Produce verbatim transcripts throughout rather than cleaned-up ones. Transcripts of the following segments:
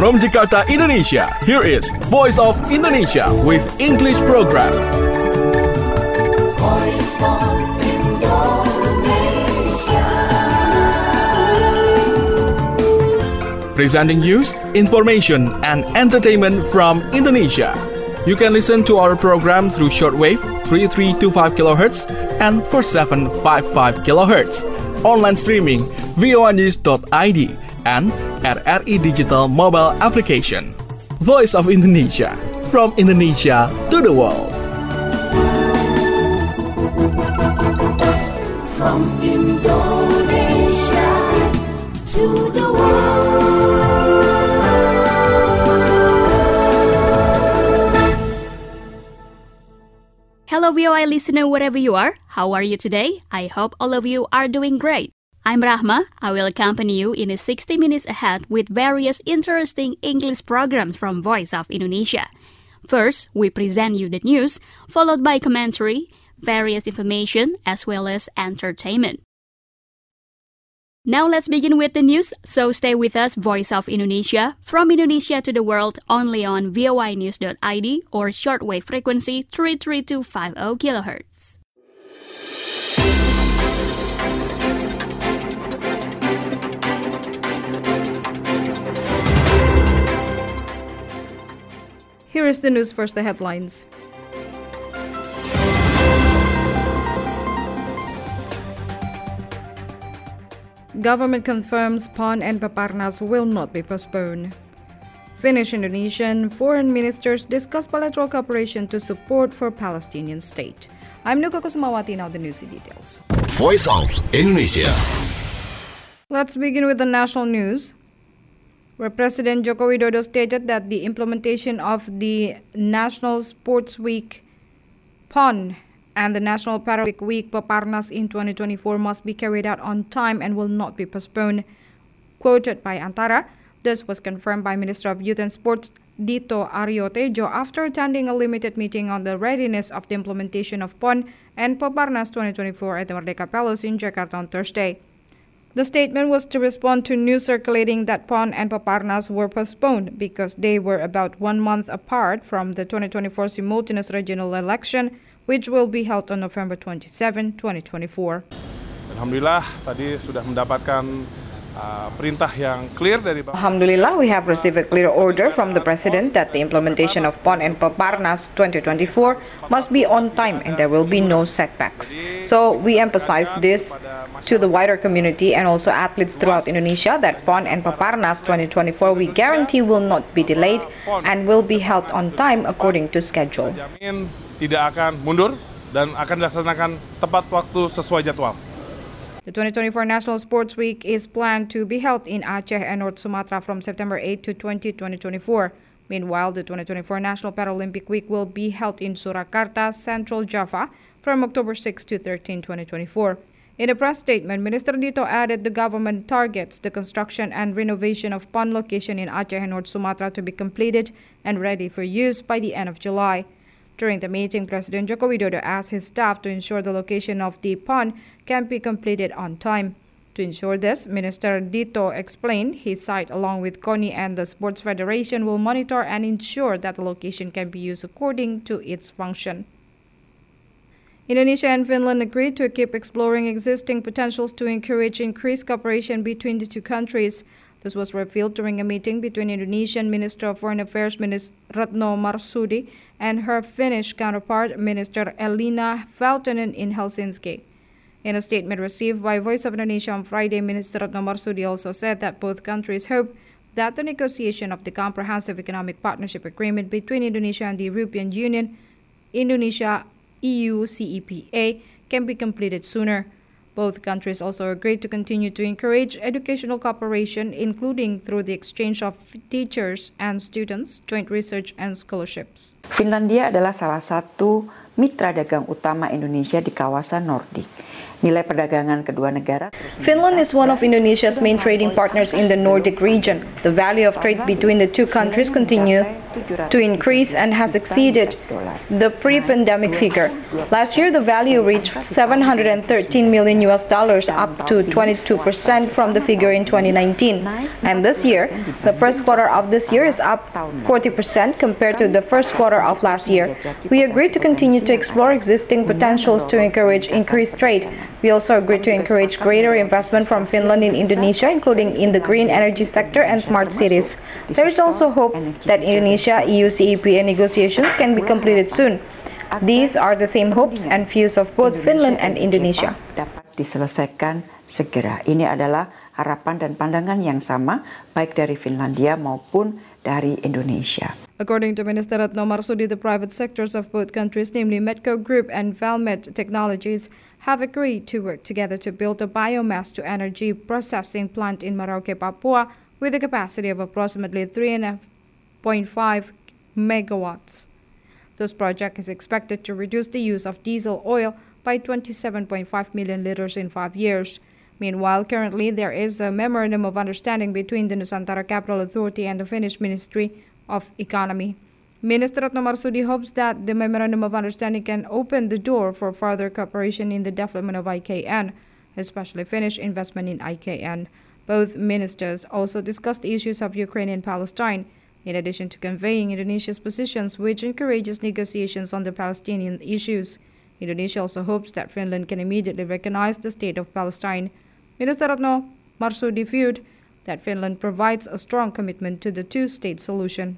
From Jakarta, Indonesia, here is Voice of Indonesia with English program. Voice of Indonesia. Presenting news, information, and entertainment from Indonesia. You can listen to our program through shortwave three three two five kilohertz and four seven five five kilohertz. Online streaming v o a news dot i d and at R I Digital mobile application. Voice of Indonesia, from Indonesia to the world. From Indonesia to the world. Hello V O I listener wherever you are. How are you today? I hope all of you are doing great. I'm Rahma. I will accompany you in a sixty minutes ahead with various interesting English programs from Voice of Indonesia. First, we present you the news, followed by commentary, various information, as well as entertainment. Now let's begin with the news, so stay with us, Voice of Indonesia, from Indonesia to the world, only on v o i news dot i d or shortwave frequency three three two five zero kilohertz. Here is the news, first the headlines. Government confirms PON and Peparnas will not be postponed. Finnish-Indonesian foreign ministers discuss bilateral cooperation to support for Palestinian state. I'm Nuka Kusumawati, now the news in details. Voice of Indonesia. Let's begin with the national news, where President Joko Widodo stated that the implementation of the National Sports Week PON and the National Paralympic Week Peparnas in twenty twenty-four must be carried out on time and will not be postponed. Quoted by Antara, this was confirmed by Minister of Youth and Sports Dito Aryo Tejo after attending a limited meeting on the readiness of the implementation of PON and Peparnas twenty twenty-four at the Merdeka Palace in Jakarta on Thursday. The statement was to respond to news circulating that PON and Peparnas were postponed because they were about one month apart from the twenty twenty-four simultaneous regional election, which will be held on November twenty-seventh, twenty twenty-four. Alhamdulillah, tadi sudah mendapatkan uh, perintah yang clear dari Alhamdulillah, we have received a clear order from the President that the implementation of PON and Peparnas twenty twenty-four must be on time and there will be no setbacks. So we emphasize this to the wider community and also athletes throughout Indonesia that PON and Peparnas twenty twenty-four we guarantee will not be delayed and will be held on time according to schedule. Tidak akan mundur dan akan dilaksanakan tepat waktu sesuai jadwal. The twenty twenty-four National Sports Week is planned to be held in Aceh and North Sumatra from September eighth to twentieth, twenty twenty-four. Meanwhile, the twenty twenty-four National Paralympic Week will be held in Surakarta, Central Java from October sixth to thirteenth, twenty twenty-four. In a press statement, Minister Dito added the government targets the construction and renovation of PON location in Aceh and North Sumatra to be completed and ready for use by the end of July. During the meeting, President Joko Widodo asked his staff to ensure the location of the PON can be completed on time. To ensure this, Minister Dito explained his side along with KONI and the Sports Federation will monitor and ensure that the location can be used according to its function. Indonesia and Finland agreed to keep exploring existing potentials to encourage increased cooperation between the two countries. This was revealed during a meeting between Indonesian Minister of Foreign Affairs Minister Retno Marsudi and her Finnish counterpart Minister Elina Valtonen in Helsinki. In a statement received by Voice of Indonesia on Friday, Minister Retno Marsudi also said that both countries hope that the negotiation of the Comprehensive Economic Partnership Agreement between Indonesia and the European Union, Indonesia E U C E P A, can be completed sooner. Both countries also agreed to continue to encourage educational cooperation, including through the exchange of teachers and students, joint research and scholarships. Finlandia adalah salah satu mitra dagang utama Indonesia di kawasan Nordik. Nilai perdagangan kedua negara. Finland is one of Indonesia's main trading partners in the Nordic region. The value of trade between the two countries continue to increase and has exceeded the pre-pandemic figure. Last year, the value reached seven hundred thirteen million U S dollars, up to twenty-two percent from the figure in twenty nineteen. And this year, the first quarter of this year is up forty percent compared to the first quarter of last year. We agreed to continue to explore existing potentials to encourage increased trade. We also agreed to encourage greater investment from Finland in Indonesia, including in the green energy sector and smart cities. There is also hope that Indonesia-E U C E P A negotiations can be completed soon. These are the same hopes and views of both Finland and Indonesia. Dapat diselesaikan segera. Ini adalah harapan dan pandangan yang sama baik dari Finlandia maupun dari Indonesia. According to Minister Retno Marsudi, the private sectors of both countries, namely Medco Group and Valmet Technologies, have agreed to work together to build a biomass to energy processing plant in Merauke, Papua, with a capacity of approximately three point five megawatts. This project is expected to reduce the use of diesel oil by twenty-seven point five million liters in five years. Meanwhile, currently there is a memorandum of understanding between the Nusantara Capital Authority and the Finnish Ministry of Economy. Minister Retno Marsudi hopes that the memorandum of understanding can open the door for further cooperation in the development of I K N, especially Finnish investment in I K N. Both ministers also discussed the issues of Ukraine and Palestine, in addition to conveying Indonesia's positions, which encourages negotiations on the Palestinian issues. Indonesia also hopes that Finland can immediately recognize the state of Palestine. Minister Retno Marsudi viewed that Finland provides a strong commitment to the two-state solution.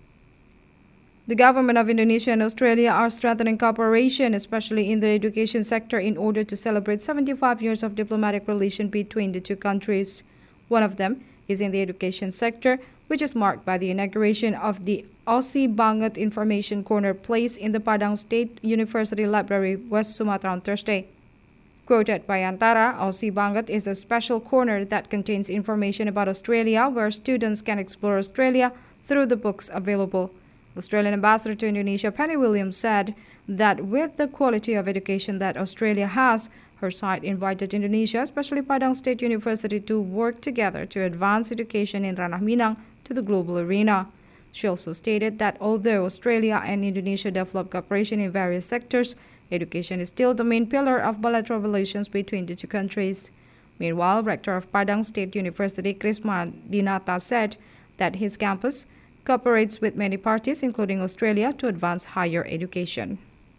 The government of Indonesia and Australia are strengthening cooperation, especially in the education sector, in order to celebrate seventy-five years of diplomatic relation between the two countries. One of them is in the education sector, which is marked by the inauguration of the Aussie Banget Information Corner placed in the Padang State University Library, West Sumatra on Thursday. Quoted by Antara, Aussie Banget is a special corner that contains information about Australia, where students can explore Australia through the books available. Australian Ambassador to Indonesia Penny Williams said that with the quality of education that Australia has, her side invited Indonesia, especially Padang State University, to work together to advance education in Ranah Minang to the global arena. She also stated that although Australia and Indonesia develop cooperation in various sectors, education is still the main pillar of bilateral relations between the two countries. Meanwhile, Rector of Padang State University, Krisma Dinata, said that his campus cooperates with many parties, including Australia, to advance higher education.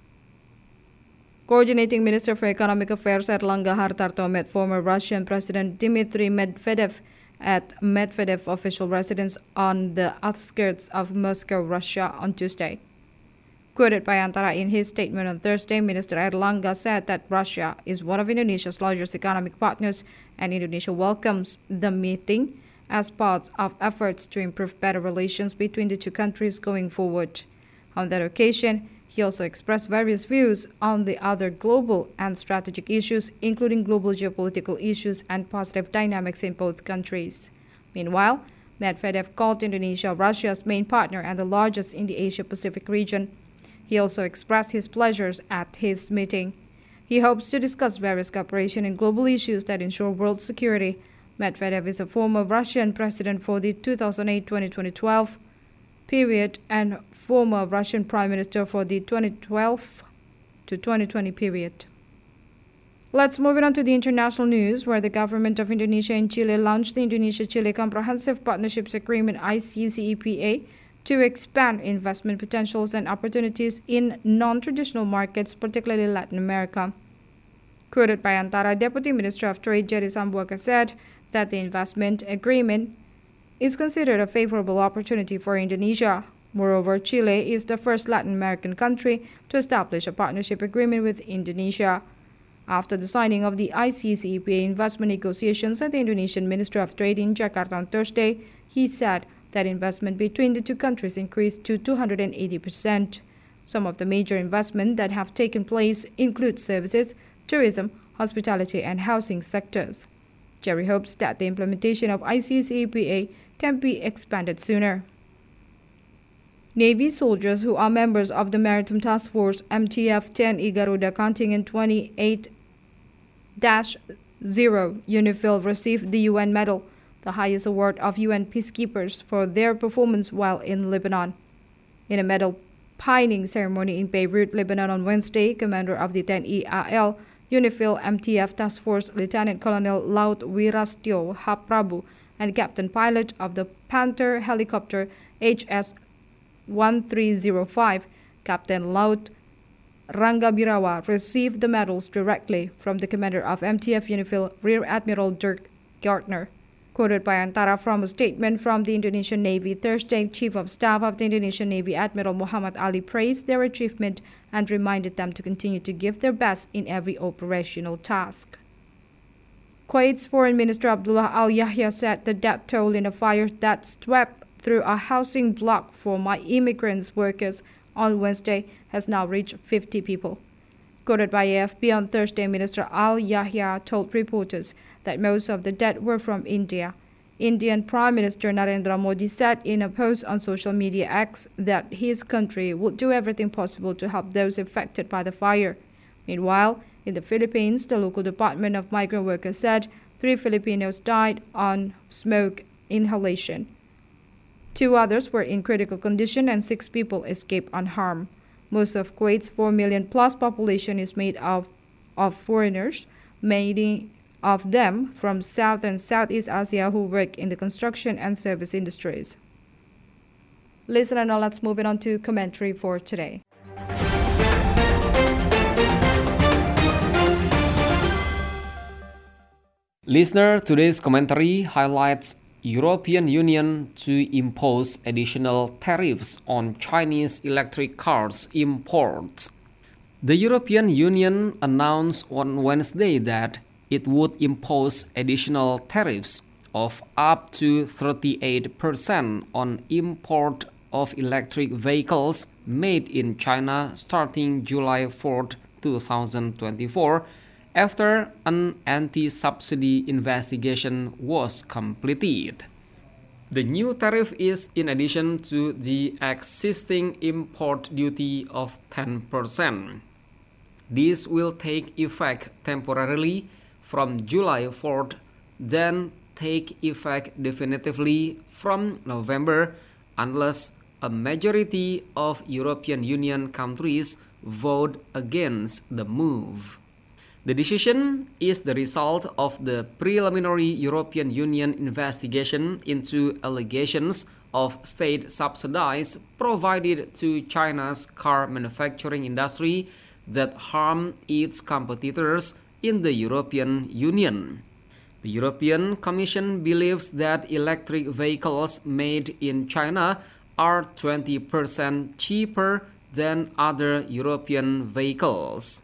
Coordinating Minister for Economic Affairs Erlangga Hartarto met former Russian President Dmitry Medvedev at Medvedev official residence on the outskirts of Moscow, Russia, on Tuesday. Quoted by Antara in his statement on Thursday, Minister Erlangga said that Russia is one of Indonesia's largest economic partners, and Indonesia welcomes the meeting as part of efforts to improve better relations between the two countries going forward. On that occasion, he also expressed various views on the other global and strategic issues, including global geopolitical issues and positive dynamics in both countries. Meanwhile, Medvedev called Indonesia Russia's main partner and the largest in the Asia-Pacific region. He also expressed his pleasures at his meeting. He hopes to discuss various cooperation in global issues that ensure world security. Medvedev is a former Russian president for the two thousand eight to twenty twelve period and former Russian prime minister for the twenty twelve to twenty twenty period. Let's move on to the international news, where the government of Indonesia and Chile launched the Indonesia-Chile Comprehensive Partnerships Agreement, I C U C E P A, to expand investment potentials and opportunities in non-traditional markets, particularly Latin America. Quoted by Antara, Deputy Minister of Trade Jerry Sambuaga said that the investment agreement is considered a favorable opportunity for Indonesia. Moreover, Chile is the first Latin American country to establish a partnership agreement with Indonesia. After the signing of the I C U C E P A investment negotiations at the Indonesian Ministry of Trade in Jakarta on Thursday, he said that investment between the two countries increased to two hundred eighty percent. Some of the major investments that have taken place include services, tourism, hospitality, and housing sectors. Jerry hopes that the implementation of I C U C E P A can be expanded sooner. Navy soldiers who are members of the Maritime Task Force M T F ten E Garuda Contingent twenty-eight dash zero UNIFIL received the U N Medal, the highest award of U N peacekeepers, for their performance while in Lebanon. In a medal pinning ceremony in Beirut, Lebanon on Wednesday, commander of the ten E A L UNIFIL M T F Task Force Lieutenant Colonel Laut Wirastio Haprabu and captain pilot of the Panther helicopter H S one three zero five, Captain Laut Rangabirawa, received the medals directly from the commander of M T F UNIFIL, Rear Admiral Dirk Gardner. Quoted by Antara from a statement from the Indonesian Navy Thursday, Chief of Staff of the Indonesian Navy Admiral Muhammad Ali praised their achievement and reminded them to continue to give their best in every operational task. Kuwait's Foreign Minister Abdullah Al Yahya said the death toll in a fire that swept through a housing block for my immigrants workers on Wednesday has now reached fifty people. Quoted by A F P on Thursday, Minister Al Yahya told reporters that most of the dead were from India. Indian Prime Minister Narendra Modi said in a post on social media X that his country would do everything possible to help those affected by the fire. Meanwhile, in the Philippines, the local Department of Migrant Workers said three Filipinos died on smoke inhalation. Two others were in critical condition and six people escaped unharmed. Most of Kuwait's four million plus population is made of, of foreigners, many of them from South and Southeast Asia who work in the construction and service industries. Listener, now let's move it on to commentary for today. Listener, today's commentary highlights European Union to impose additional tariffs on Chinese electric cars imports. The European Union announced on Wednesday that it would impose additional tariffs of up to thirty-eight percent on import of electric vehicles made in China starting July fourth, twenty twenty-four, after an anti-subsidy investigation was completed. The new tariff is in addition to the existing import duty of ten percent. This will take effect temporarily from July fourth, then take effect definitively from November unless a majority of European Union countries vote against the move. The decision is the result of the preliminary European Union investigation into allegations of state subsidies provided to China's car manufacturing industry that harm its competitors in the European Union. The European Commission believes that electric vehicles made in China are twenty percent cheaper than other European vehicles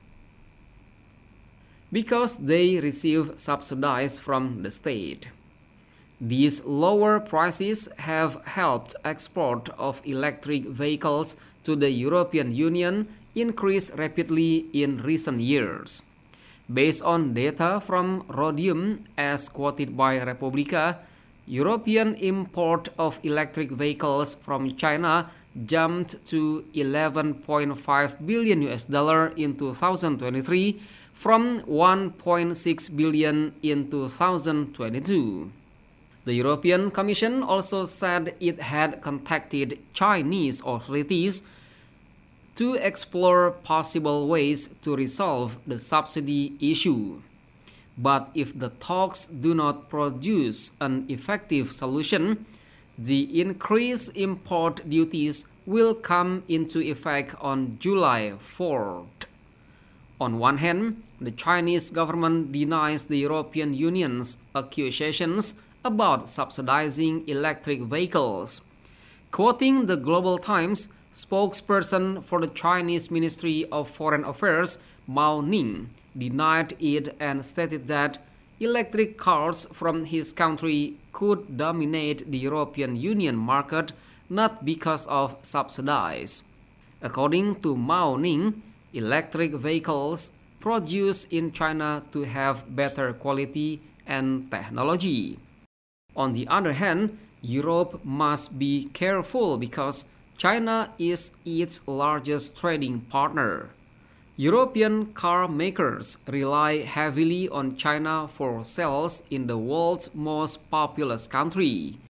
because they receive subsidies from the state. These lower prices have helped export of electric vehicles to the European Union increase rapidly in recent years. Based on data from Rhodium, as quoted by Republica, European import of electric vehicles from China jumped to eleven point five billion U S dollar in two thousand twenty-three from one point six billion in two thousand twenty-two. The European Commission also said it had contacted Chinese authorities to explore possible ways to resolve the subsidy issue. But if the talks do not produce an effective solution, the increased import duties will come into effect on July fourth. On one hand, the Chinese government denies the European Union's accusations about subsidizing electric vehicles. Quoting the Global Times, spokesperson for the Chinese Ministry of Foreign Affairs, Mao Ning, denied it and stated that electric cars from his country could dominate the European Union market not because of subsidies. According to Mao Ning, electric vehicles produced in China to have better quality and technology. On the other hand, Europe must be careful because China is its largest trading partner. European car makers rely heavily on China for sales in the world's most populous country.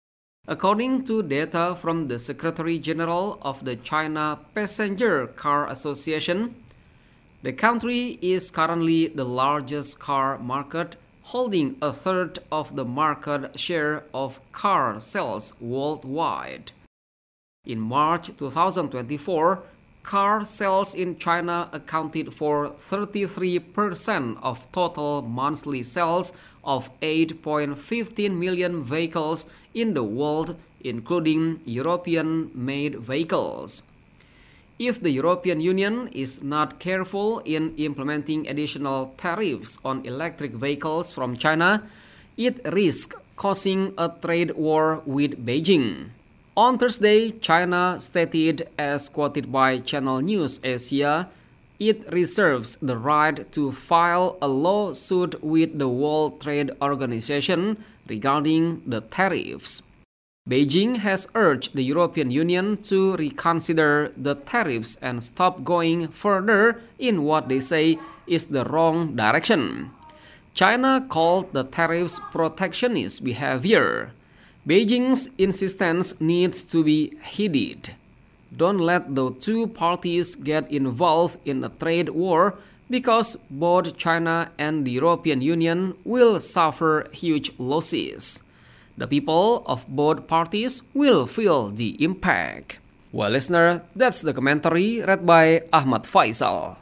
According to data from the Secretary General of the China Passenger Car Association, the country is currently the largest car market, holding a third of the market share of car sales worldwide. In March twenty twenty-four, car sales in China accounted for thirty-three percent of total monthly sales of eight point one five million vehicles in the world, including European-made vehicles. If the European Union is not careful in implementing additional tariffs on electric vehicles from China, it risks causing a trade war with Beijing. On Thursday, China stated, as quoted by Channel News Asia, it reserves the right to file a lawsuit with the World Trade Organization regarding the tariffs. Beijing has urged the European Union to reconsider the tariffs and stop going further in what they say is the wrong direction. China called the tariffs protectionist behavior. Beijing's insistence needs to be heeded. Don't let the two parties get involved in a trade war, because both China and the European Union will suffer huge losses. The people of both parties will feel the impact. Well, listener, that's the commentary read by Ahmad Faisal.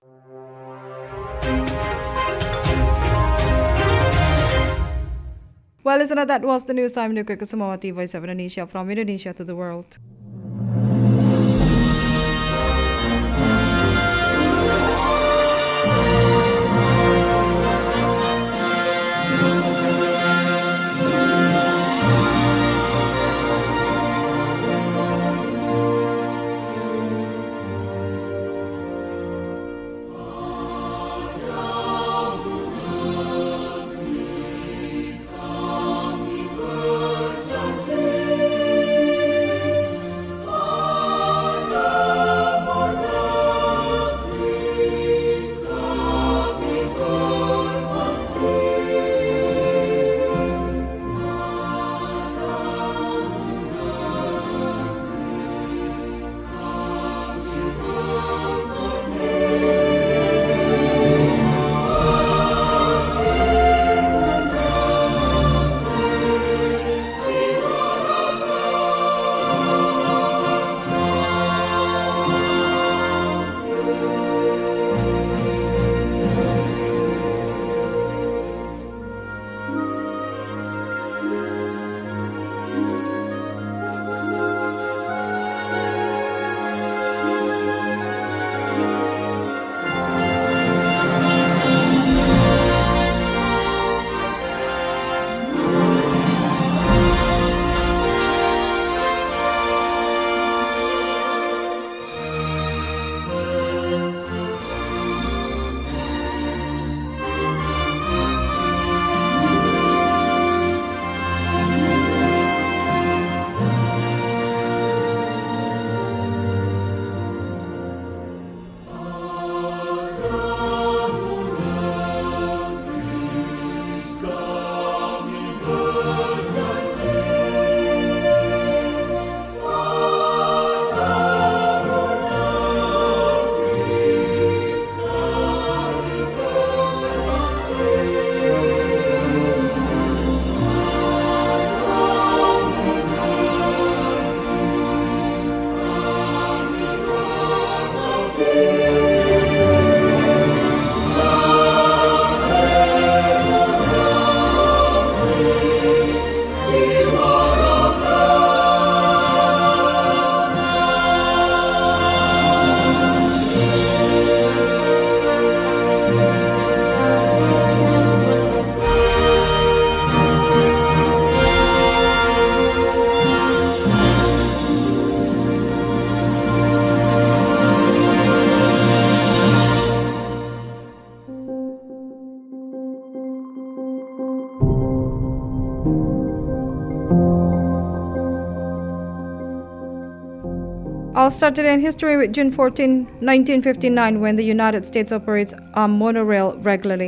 Well, listener, that was the news time. Nuka Kusumawati, Voice of Indonesia, from Indonesia to the world. I'll start today in history with June fourteenth, nineteen fifty-nine, when the United States operates a monorail regularly.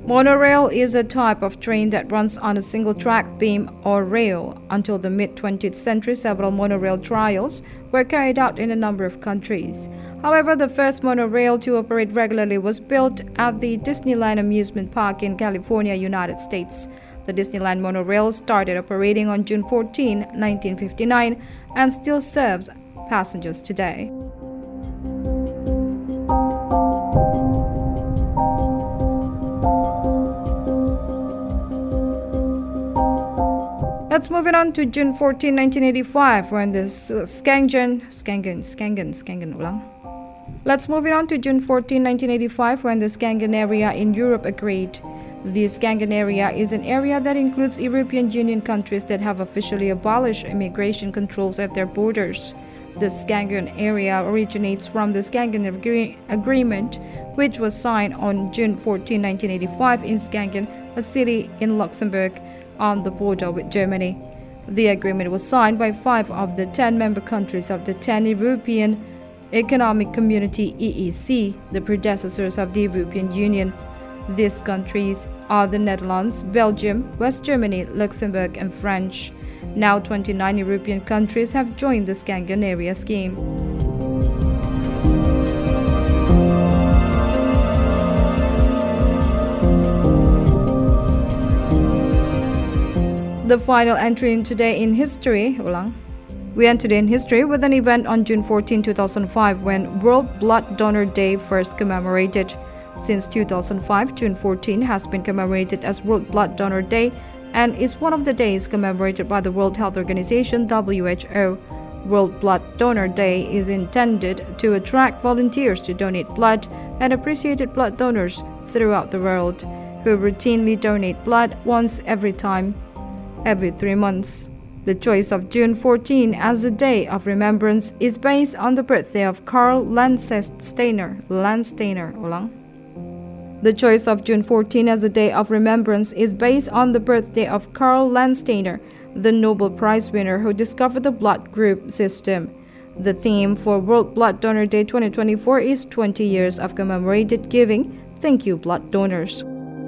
Monorail is a type of train that runs on a single track, beam, or rail. Until the mid-twentieth century, several monorail trials were carried out in a number of countries. However, the first monorail to operate regularly was built at the Disneyland Amusement Park in California, United States. The Disneyland monorail started operating on June fourteenth, nineteen fifty-nine, and still serves passengers today. Let's move it on to June fourteenth, nineteen eighty-five, when the Schengen, Schengen, Schengen, Schengen, ulang. Let's move it on to June fourteenth, nineteen eighty-five, when the Schengen area in Europe agreed. The Schengen area is an area that includes European Union countries that have officially abolished immigration controls at their borders. The Schengen area originates from the Schengen Agree- Agreement, which was signed on June fourteenth, nineteen eighty-five in Schengen, a city in Luxembourg, on the border with Germany. The agreement was signed by five of the ten member countries of the ten European Economic Community E E C, the predecessors of the European Union. These countries are the Netherlands, Belgium, West Germany, Luxembourg, and France. Now twenty-nine European countries have joined the Schengen area scheme. The final entry in today in history, ulang. We end today in history with an event on June fourteenth, two thousand five, when World Blood Donor Day first commemorated. Since two thousand five, June fourteenth has been commemorated as World Blood Donor Day and is one of the days commemorated by the World Health Organization W H O. World Blood Donor Day is intended to attract volunteers to donate blood and appreciated blood donors throughout the world who routinely donate blood once every time. every three months. The choice of June fourteenth as a day of remembrance is based on the birthday of Karl Landsteiner. Landsteiner, ulang. The choice of June fourteenth as a day of remembrance is based on the birthday of Karl Landsteiner, the Nobel Prize winner who discovered the blood group system. The theme for World Blood Donor Day twenty twenty-four is twenty years of commemorated giving. Thank you, blood donors.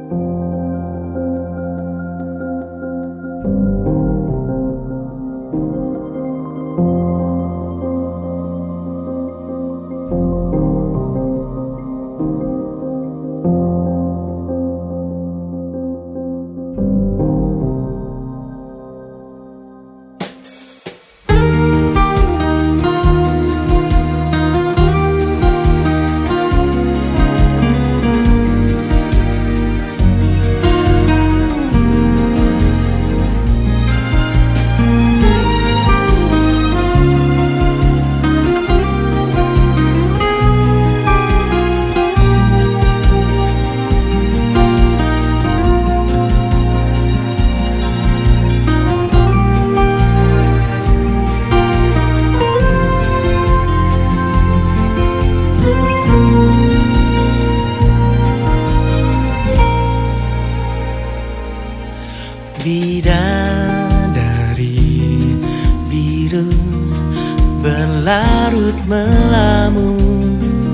Bidadari biru berlarut melamun,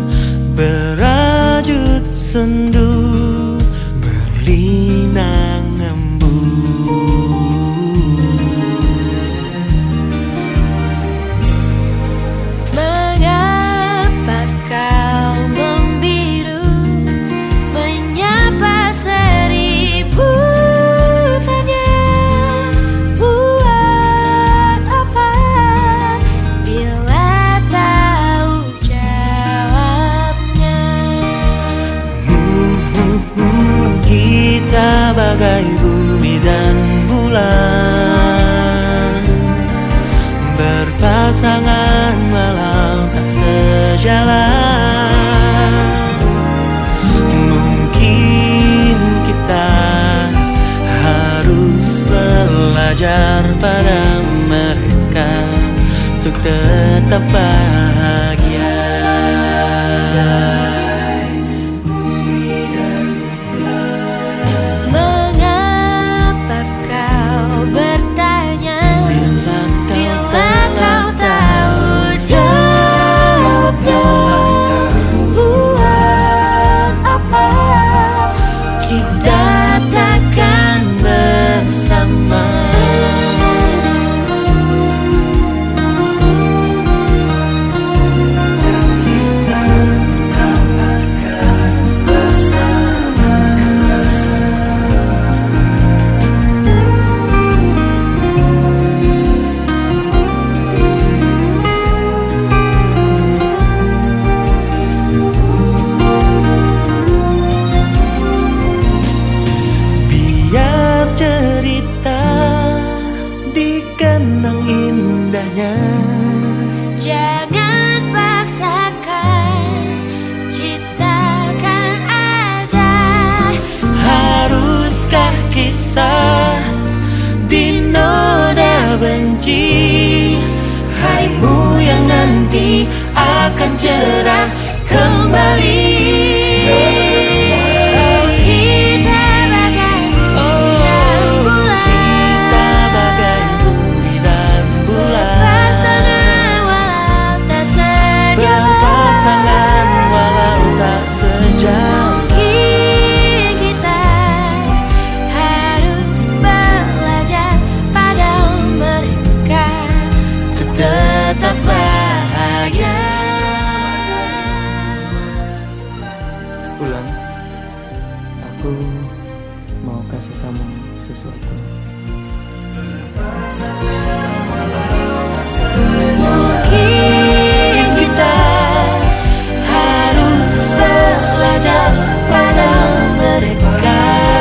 berajut sendu berlinang embun. Mengapa kau membiru, menyapa seribu tanya, buat apa bila tahu jawabnya? Hmm, hmm, hmm, kita bagai bumi dan bulan, berpasangan walau tak sejalan. Mungkin kita harus belajar pada mereka untuk tetap bahagia. Mengapa kau bertanya, Bila kau bila kau telah tahu jawabnya? Buat apa kita hati akan cerah kembali. Kita bagai bumi dan bulan, Kita bagai bumi dan bulan, berpasangan walau tak sejauh. berpasangan walau tak sejauh. Mungkin kita harus belajar pada mereka untuk tetap bahagia. Ulan, aku mau kasih kamu sesuatu. Mungkin kita harus belajar pada mereka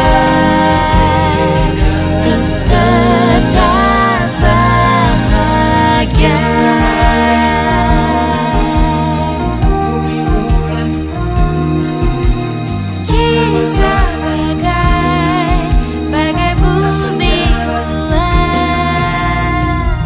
untuk tetap bahagia. Kisah bagai bagai bumi bulan.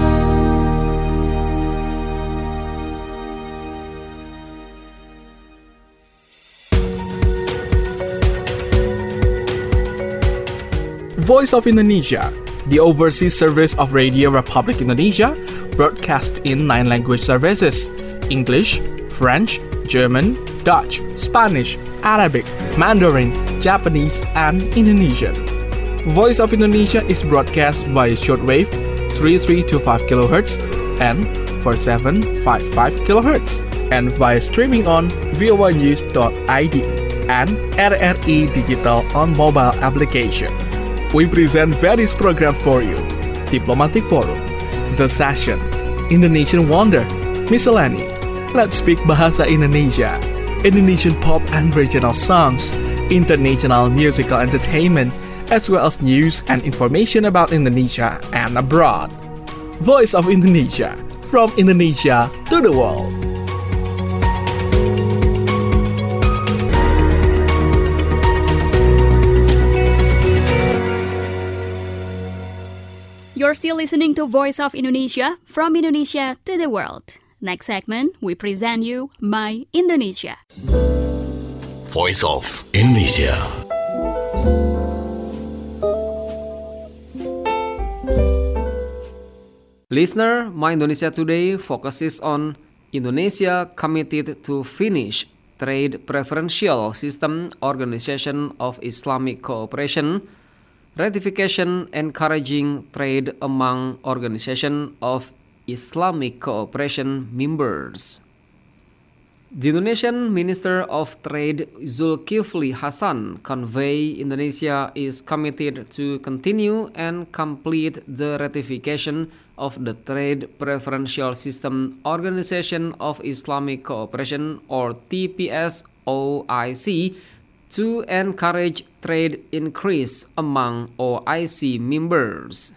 Voice of Indonesia, the overseas service of Radio Republic Indonesia, broadcast in nine language services: English, French, German, Dutch, Spanish, Arabic, Mandarin, Japanese, and Indonesian. Voice of Indonesia is broadcast via shortwave three three two five kilohertz and four seven five five kilohertz, and via streaming on v o a news dot i d and R R I Digital on mobile application. We present various programs for you: Diplomatic Forum, The Session, Indonesian Wonder, Miscellany, Let's Speak Bahasa Indonesia, Indonesian pop and regional songs, international musical entertainment, as well as news and information about Indonesia and abroad. Voice of Indonesia, from Indonesia to the world. You're still listening to Voice of Indonesia, from Indonesia to the world. Next segment, we present you My Indonesia. Voice of Indonesia. Listener, My Indonesia Today focuses on Indonesia committed to finish Trade Preferential System Organization of Islamic Cooperation, ratification encouraging trade among Organization of Islamic Cooperation members. The Indonesian Minister of Trade Zulkifli Hasan conveyed Indonesia is committed to continue and complete the ratification of the Trade Preferential System Organization of Islamic Cooperation, or T P S O I C, to encourage trade increase among O I C members.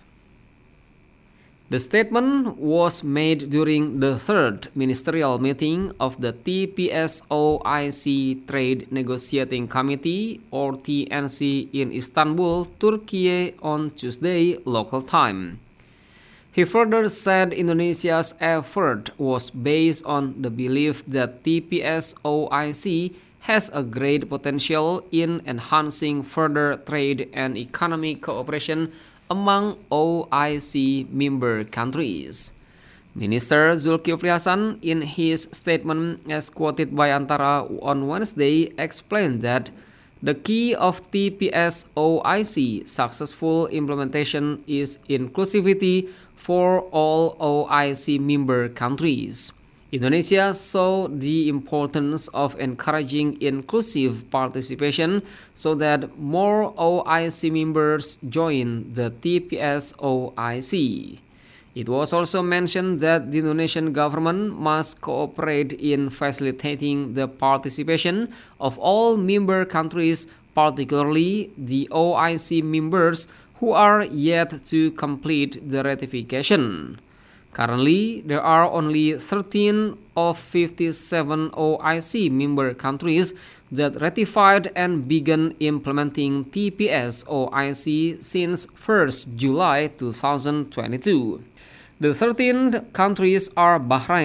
The statement was made during the third ministerial meeting of the T P S O I C Trade Negotiating Committee, or T N C, in Istanbul, Turkey on Tuesday local time. He further said Indonesia's effort was based on the belief that T P S O I C has a great potential in enhancing further trade and economic cooperation among O I C member countries. Minister Zulkifli Hasan, in his statement as quoted by Antara on Wednesday, explained that the key of T P S O I C successful implementation is inclusivity for all O I C member countries. Indonesia saw the importance of encouraging inclusive participation so that more O I C members join the T P S O I C. It was also mentioned that the Indonesian government must cooperate in facilitating the participation of all member countries, particularly the O I C members who are yet to complete the ratification. Currently, there are only thirteen of fifty-seven O I C member countries that ratified and began implementing T P S O I C since first July two thousand twenty-two. The thirteen countries are Bahrain,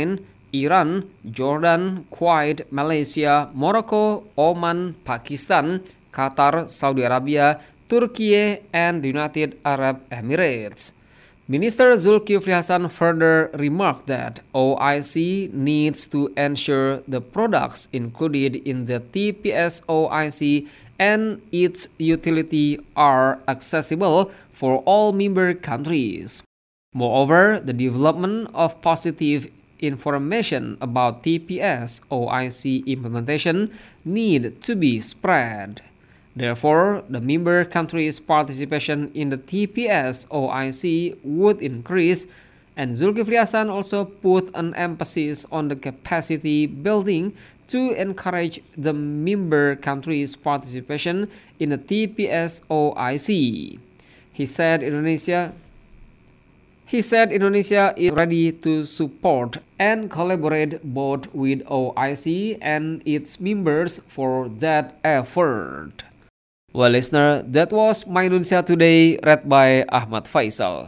Iran, Jordan, Kuwait, Malaysia, Morocco, Oman, Pakistan, Qatar, Saudi Arabia, Turkey, and the United Arab Emirates. Minister Zulkifli Hasan further remarked that O I C needs to ensure the products included in the T P S O I C and its utility are accessible for all member countries. Moreover, the development of positive information about T P S O I C implementation need to be spread. Therefore, the member countries' participation in the T P S O I C would increase, and Zulkifli Hasan also put an emphasis on the capacity building to encourage the member countries' participation in the T P S O I C. He said Indonesia He said Indonesia is ready to support and collaborate both with O I C and its members for that effort. Well, listener, that was My Indonesia Today, read by Ahmad Faisal.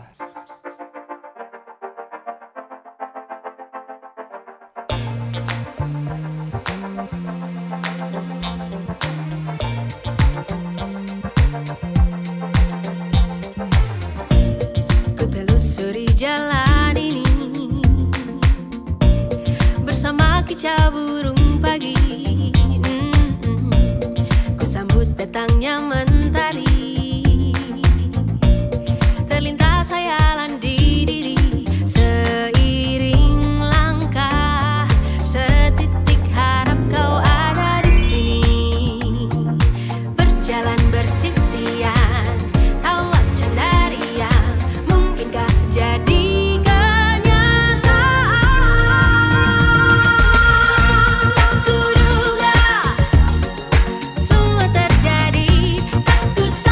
Ku telusuri jalan ini bersama kicau burung pagi. Sambut datangnya mentari, terlintas hayalan di diri, seiring langkah, setitik harap kau ada di sini. Berjalan bersisian, tawa cendaria, mungkinkah jadi kenyataan? Ku duga semua terjadi, tak ku sangka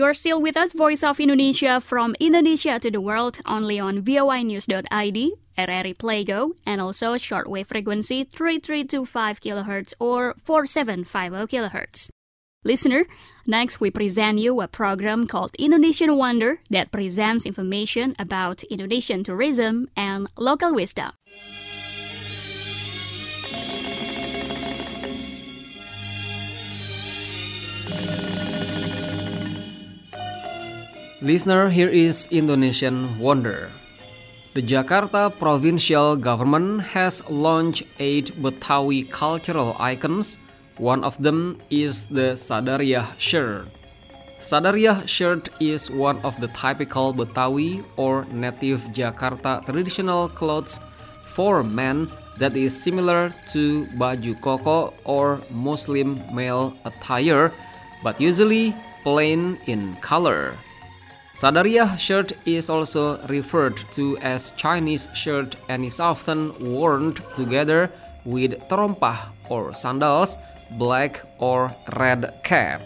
You're still with us, Voice of Indonesia, from Indonesia to the world, only on V O I news dot I D, R R I Playgo, and also shortwave frequency three three two five kilohertz or four seven five zero kilohertz. Listener, next we present you a program called Indonesian Wonder that presents information about Indonesian tourism and local wisdom. Listener, here is Indonesian Wonder. The Jakarta provincial government has launched eight Betawi cultural icons. One of them is the Sadariyah shirt. Sadariyah shirt is one of the typical Betawi or native Jakarta traditional clothes for men that is similar to baju koko or Muslim male attire, but usually plain in color. Sadariyah shirt is also referred to as Chinese shirt and is often worn together with terompah or sandals, black or red cap.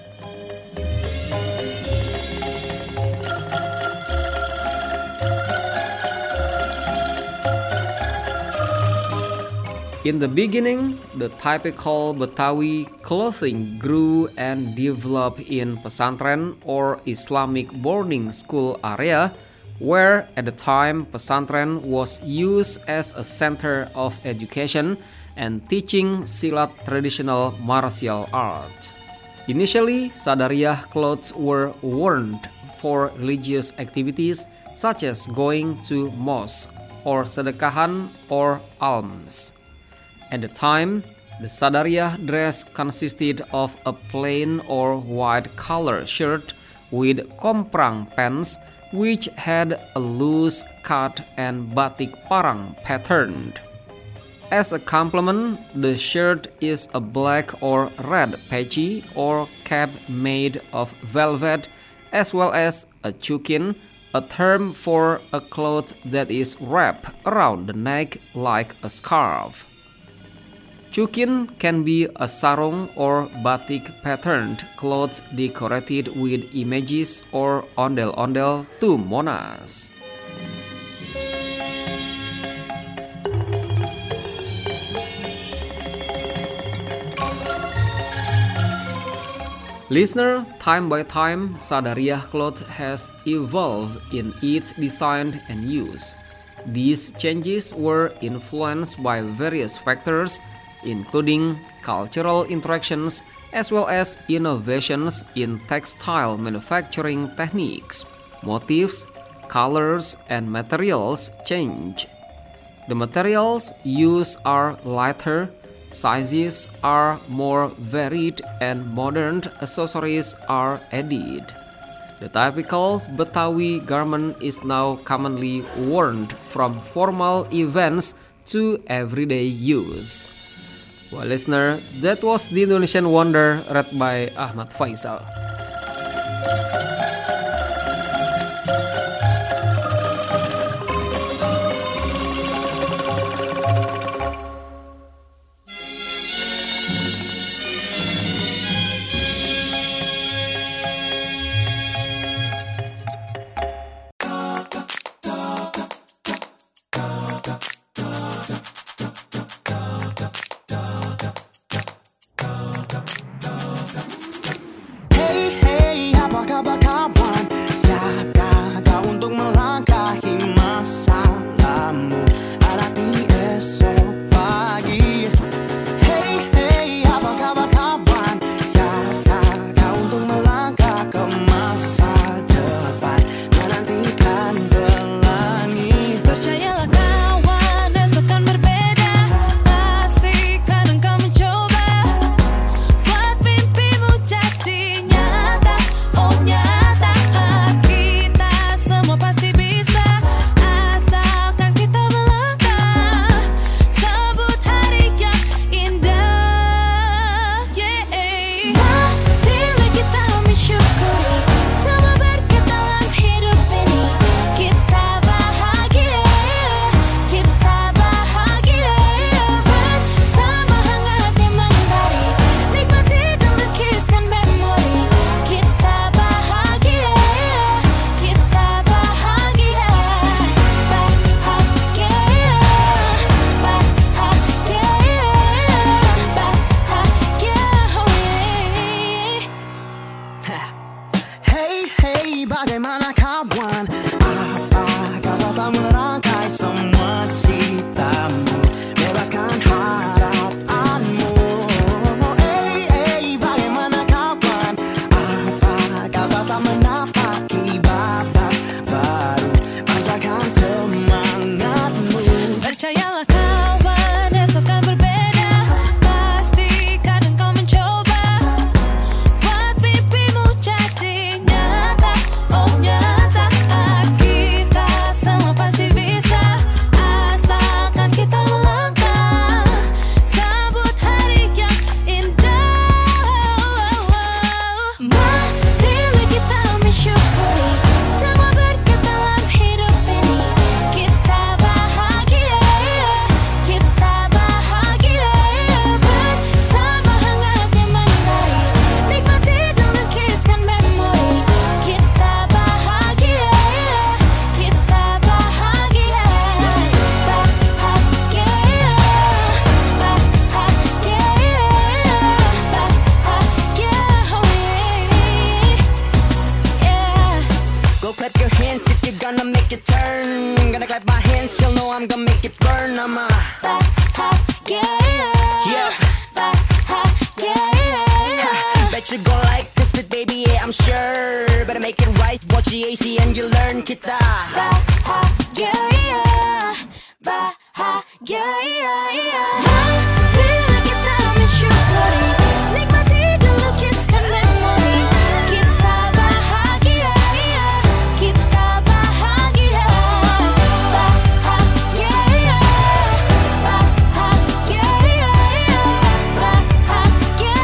In the beginning, the typical Betawi clothing grew and developed in pesantren or Islamic boarding school area, where at the time pesantren was used as a center of education and teaching silat traditional martial arts. Initially, Sadariyah clothes were worn for religious activities such as going to mosque or sedekahan or alms. At the time, the Sadariyah dress consisted of a plain or white color shirt with komprang pants, which had a loose cut and batik parang pattern. As a complement, the shirt is a black or red peci or cap made of velvet, as well as a chukin, a term for a cloth that is wrapped around the neck like a scarf. Chukin can be a sarung or batik patterned clothes decorated with images or ondel-ondel to Monas. Listener, time by time, Sadariyah cloth has evolved in its design and use. These changes were influenced by various factors, including cultural interactions as well as innovations in textile manufacturing techniques. Motifs, colors, and materials change. The materials used are lighter, sizes are more varied, and modern accessories are added. The typical Betawi garment is now commonly worn from formal events to everyday use. Well, listener, that was the Indonesian Wonder read by Ahmad Faisal. Hey, hey, apa kabar? make it turn. Gonna clap my hands, she'll know I'm gonna make it burn. I'm a yeah, yeah. yeah, yeah. Bet you gon' like this fit, baby, yeah, I'm sure. Better make it right, watch G A C and you learn kita. Yeah, yeah, yeah, yeah, yeah. Marilah kita mensyukuri, nikmati dulu kiskan memori. Kita bahagia, kita bahagia, bahagia, bahagia, bahagia.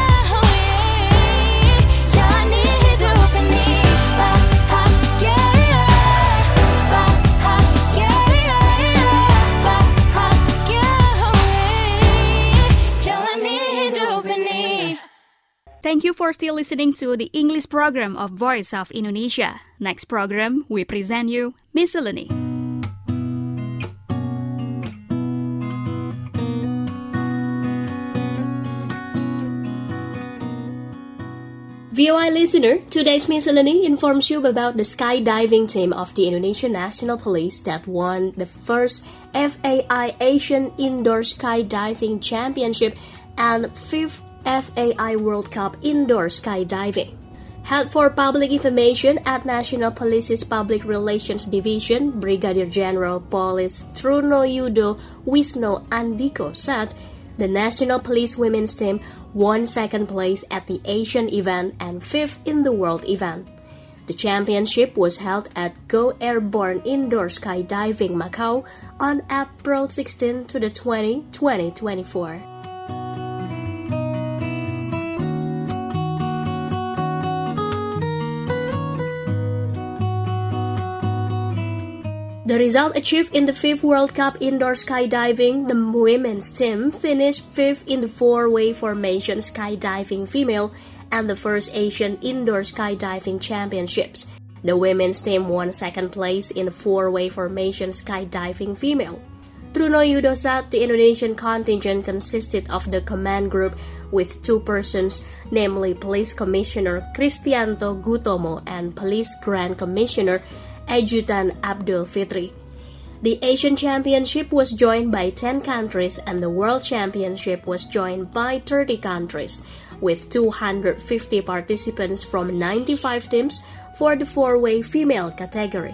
Jalani hidup ini bahagia, bahagia, bahagia. Jalani hidup ini. Thank you for still listening to the English program of Voice of Indonesia. Next program, we present you Miscellany. V O I listener, today's Miscellany informs you about the skydiving team of the Indonesian National Police that won the first F A I Asian Indoor Skydiving Championship and fifth F A I World Cup Indoor Skydiving. Head for Public Information at National Police's Public Relations Division, Brigadier General Police Trunoyudo Wisno Andiko said the National Police women's team won second place at the Asian event and fifth in the world event. The championship was held at Go Airborne Indoor Skydiving Macau on April sixteenth to the twentieth, twenty twenty-four. The result achieved in the fifth World Cup Indoor Skydiving, the women's team finished fifth in the four-way formation skydiving female and the first Asian Indoor Skydiving Championships. The women's team won second place in the four-way formation skydiving female. Trunoyudo said the Indonesian contingent consisted of the command group with two persons, namely Police Commissioner Kristianto Gutomo and Police Grand Commissioner Adjutant Abdul Fitri. The Asian Championship was joined by ten countries and the World Championship was joined by thirty countries, with two hundred fifty participants from ninety-five teams for the four-way female category.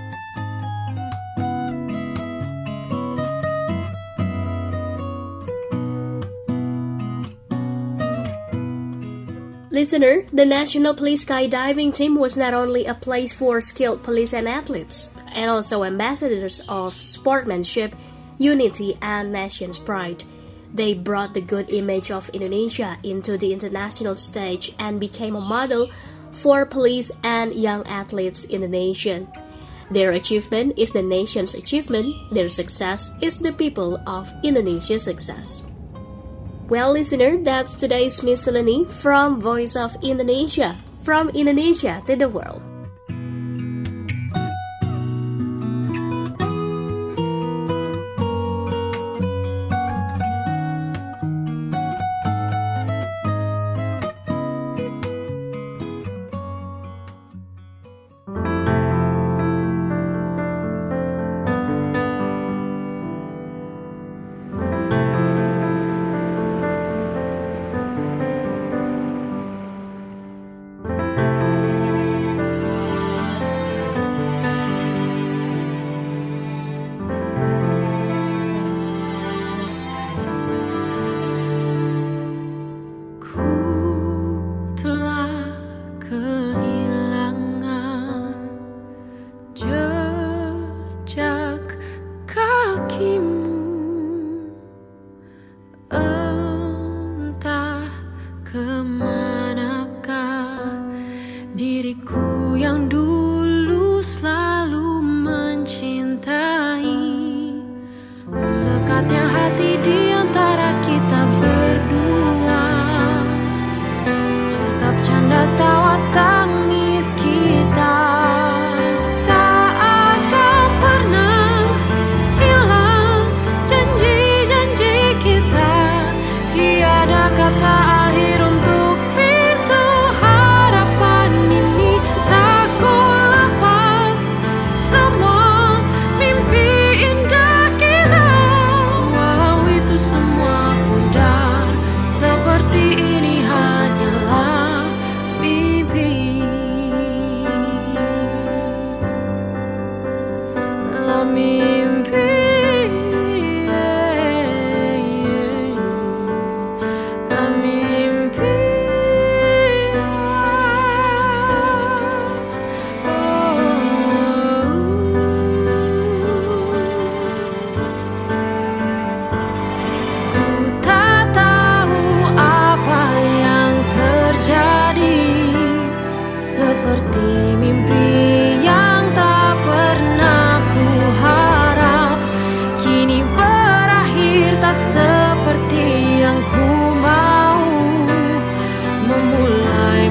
Listener, the National Police Skydiving Team was not only a place for skilled police and athletes, and also ambassadors of sportsmanship, unity, and nation's pride. They brought the good image of Indonesia into the international stage and became a model for police and young athletes in the nation. Their achievement is the nation's achievement, their success is the people of Indonesia's success. Well, listener, that's today's Miscellany from Voice of Indonesia, from Indonesia to the world.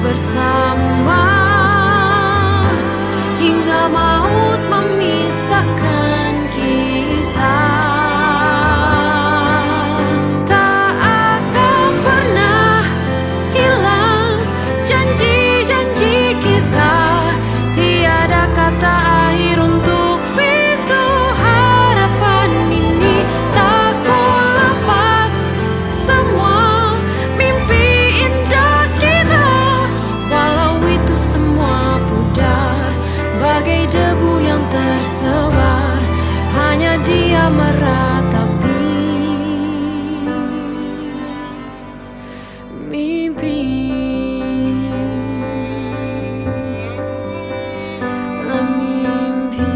bersama hingga maut memisahkan kita. Tak akan pernah hilang janji-janji kita. Tiada kata akhir untuk pintu harapan ini. Tak ku lepas semua mimpi indah kita. Walau itu semua pudar bagai debu yang tersebar, hanya dia meratapi mimpi. La mimpi.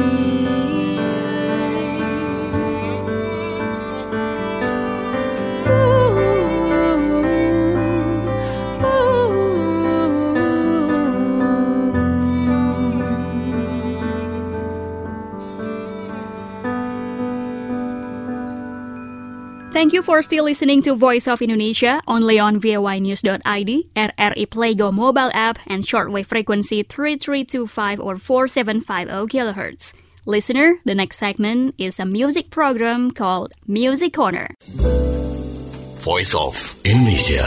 Thank you for still listening to Voice of Indonesia, only on V O I News dot I D, R R I Playgo mobile app, and shortwave frequency three three two five or four seven five zero kilohertz. Listener, the next segment is a music program called Music Corner. Voice of Indonesia.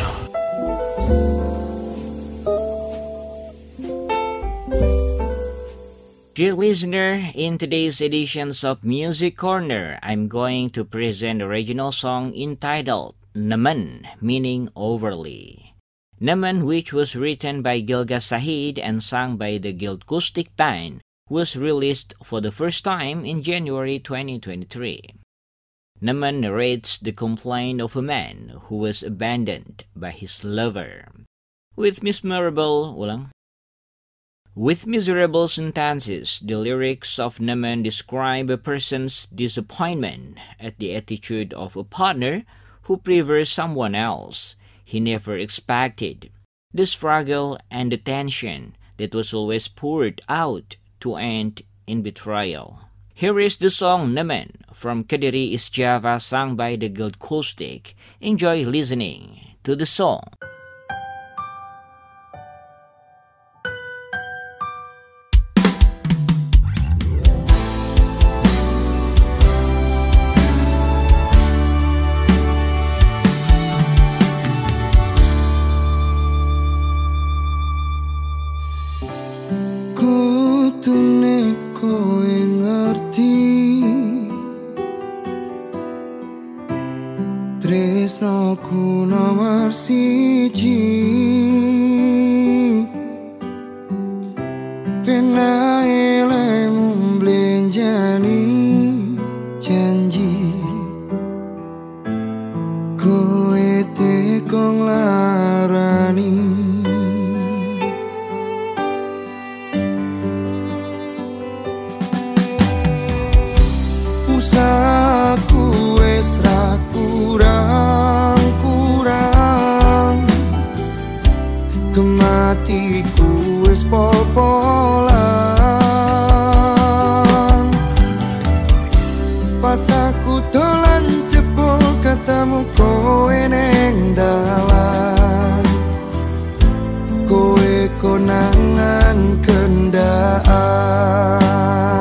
Dear listener, in today's editions of Music Corner, I'm going to present a regional song entitled Nemen, meaning overly. Nemen, which was written by Gilga Sahid and sung by the Guild Acoustic Band, was released for the first time in January twenty twenty-three. Nemen narrates the complaint of a man who was abandoned by his lover. With memorable, ulang. With miserable sentences, the lyrics of Nemen describe a person's disappointment at the attitude of a partner who prefers someone else he never expected, the struggle and the tension that was always poured out to end in betrayal. Here is the song Nemen from Kediri East Java, sung by the Guild Acoustic. Enjoy listening to the song. Kutune kowe ngerti tresnoku nomor siji, penae lemu mblenjani janji, kowe tekong larani. Usahaku wis ra kurang-kurang, kematiku wis pol-polan. Pas aku dolan jebol ketemu kowe neng dalan, kowe konangan kendaan.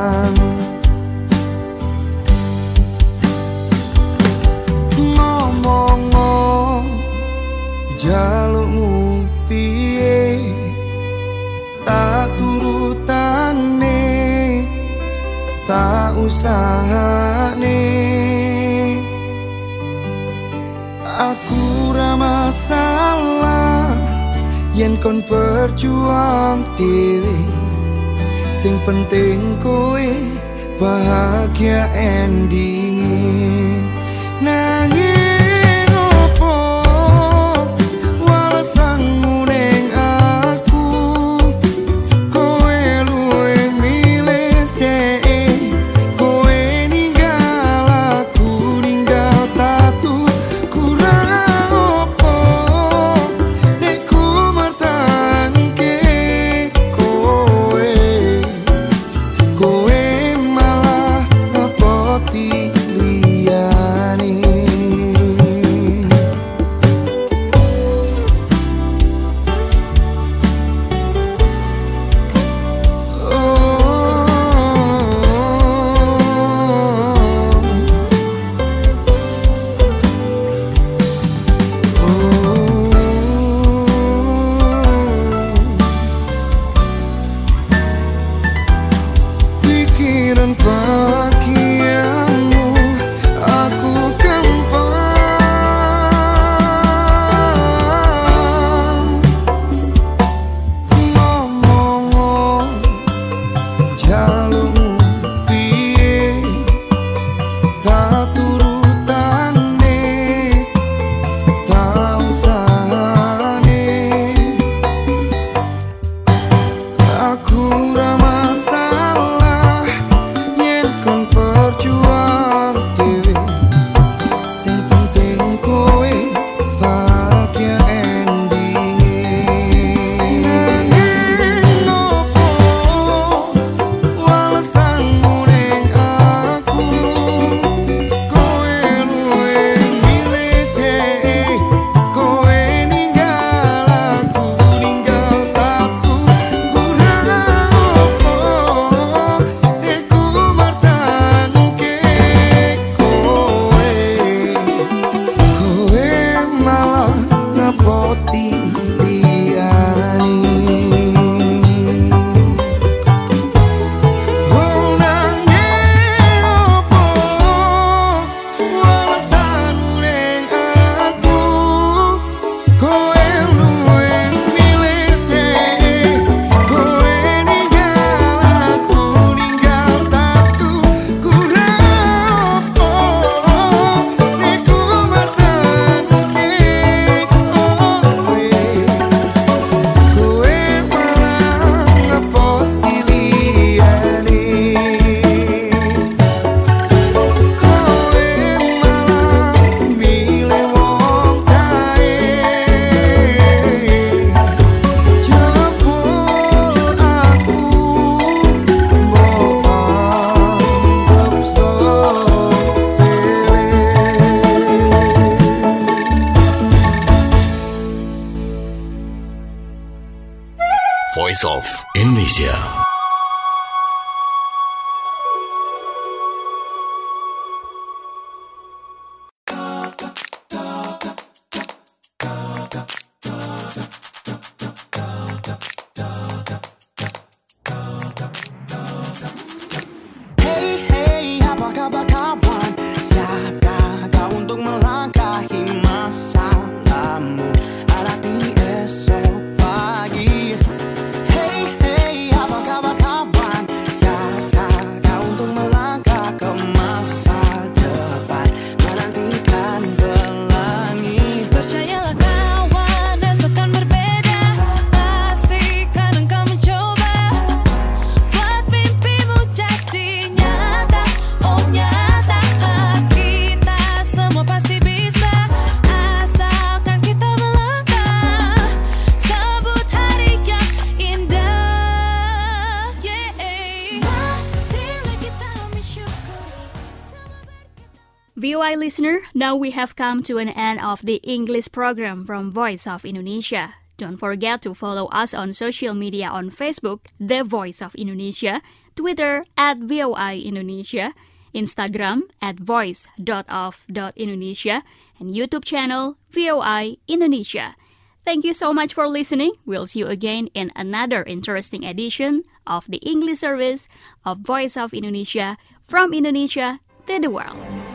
Jalukmu piye tak turutane, tak usahane. Aku ra masalah yen kon berjuang dhewe, sing penting kowe bahagia endinge. Nanging liyane. Voice of Indonesia. Hey hey, apa kabar kawan? Siapkah kau untuk melangkahi masalahmu? Hadapi esok pagi. Hey hey, apa kabar kawan? Siapkah kau untuk melangkah ke masa depan, menantikan pelangi? Percayalah kawan, esok kan berbeda. Pastikan engkau mencoba buat mimpimu jadi nyata. Oh nyata, kita semua pasti bisa, asalkan kita melangkah. Sambut hari yang indah. Yeah. Marilah kita bersyukur. V O I listener, now we have come to an end of the English program from Voice of Indonesia. Don't forget to follow us on social media on Facebook, The Voice of Indonesia, Twitter at V O I Indonesia, Instagram at voice dot of dot indonesia, and YouTube channel V O I Indonesia. Thank you so much for listening. We'll see you again in another interesting edition of the English service of Voice of Indonesia from Indonesia to the world.